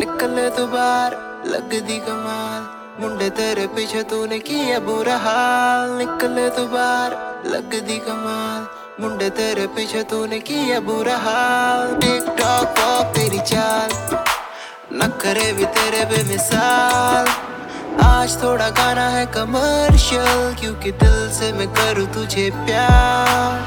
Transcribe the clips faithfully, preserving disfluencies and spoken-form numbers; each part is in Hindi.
निकले तू बाहर लगदी कमाल, मुंडे तेरे पीछे तूने किया बुरा हाल। निकले तू बाहर लगदी कमाल, मुंडे तेरे पीछे तूने किया बुरा हाल। टिक टॉक वॉक तेरी चाल, नखरे भी तेरे बेमिसाल। आज थोड़ा गाना है कमर्शियल, क्योंकि दिल से मैं करूँ तुझे प्यार।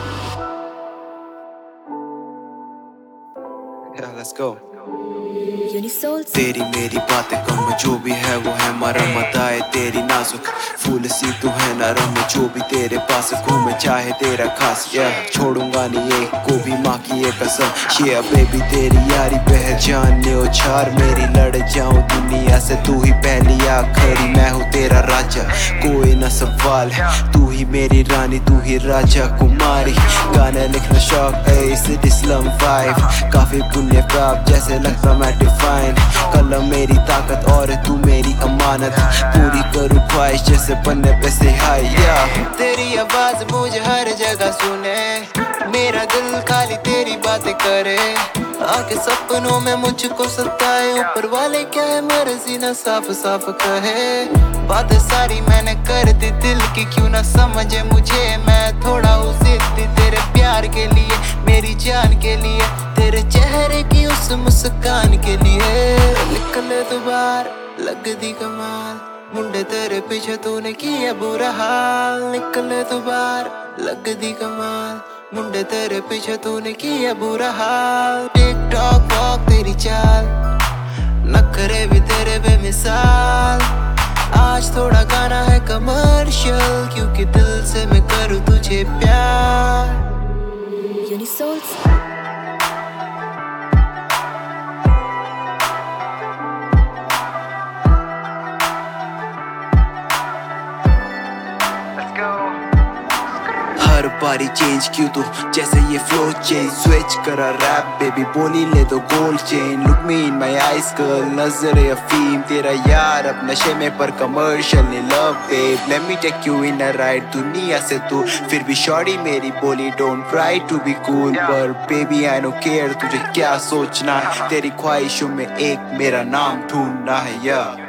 Yeah, let's go. तेरी मेरी बातें कम, जो भी है वो है मरम्मत आए तेरी नाजुक। फूल सी तू है नरम, जो भी तेरे पास घूमे चाहे तेरा खास। या छोड़ूंगा नहीं एक को भी, माँ की ये कसम। ये बेबी तेरी यारी पहचान ने उछार, मेरी लड़ जाऊं दुनिया से तू ही पहली आखिरी। मैं हूँ तेरा राजा, कोई ना सवाल, तू ही मेरी रानी तू ही राजा कुमारी। गाने लिखना शौक है सिटी स्लम वाइफ, काफी पुण्य प्राप्त जैसे लगता मैं डिफाइन। कलम मेरी ताकत और तू मेरी अमानत, पूरी करूँ ख्वाहिश जैसे बनने पे से हाय। तेरी आवाज मुझे हर जगह सुने, मेरा दिल खाली तेरी बातें करे। आके सपनों में मुझको सताए, ऊपर वाले क्या है मर्जी ना साफ साफ कहे। बातें सारी मैंने कर दी दिल की, क्यों ना समझे मुझे। मैं थोड़ा हूँ जिद्दी तेरे प्यार के लिए, मेरी जान के लिए, तेरे चेहरे की उस मुस्कान के लिए। निकले तू बाहर लगदी कमाल, मुंडे तेरे पीछे तूने किया बुरा हाल। निकले तू बाहर लगदी कमाल, मुंडे तेरे पीछे तूने किया बुरा हाल। टिक टॉक वॉक तेरी चाल, नखरे भी तेरे बेमिसाल। आज थोड़ा गाना है कमर्शियल, क्योंकि दिल से मैं करूँ तुझे प्यार। Unisols. हर बारी चेंज क्यों तू, जैसे ये फ्लो चेंज। स्विच करा रैप बेबी, बोली ले दो gold chain. Look me in my eyes girl, नजरे अफीम तेरा यार अब नशे में पर कमर्शियल नहीं love babe. Let me take you in a ride, दुनिया से तू फिर भी शॉर्टी मेरी बोली। Don't try to be cool पर बेबी आई डोंट केयर, तुझे क्या सोचना है। तेरी ख्वाहिशों में एक मेरा नाम ढूंढना है। या